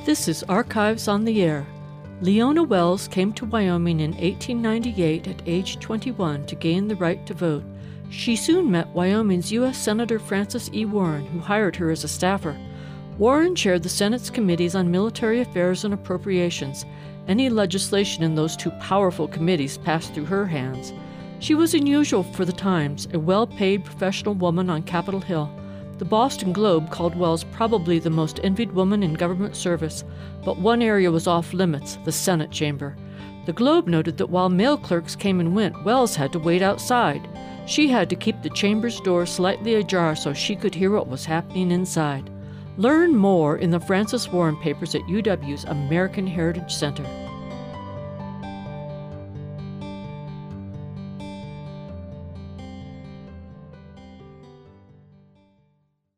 This is Archives on the Air. Leona Wells came to Wyoming in 1898 at age 21 to gain the right to vote. She soon met Wyoming's U.S. Senator Francis E. Warren, who hired her as a staffer. Warren chaired the Senate's committees on military affairs and appropriations. Any legislation in those two powerful committees passed through her hands. She was unusual for the times, a well-paid professional woman on Capitol Hill. The Boston Globe called Wells probably the most envied woman in government service, but one area was off limits, the Senate chamber. The Globe noted that while mail clerks came and went, Wells had to wait outside. She had to keep the chamber's door slightly ajar so she could hear what was happening inside. Learn more in the Francis Warren Papers at UW's American Heritage Center.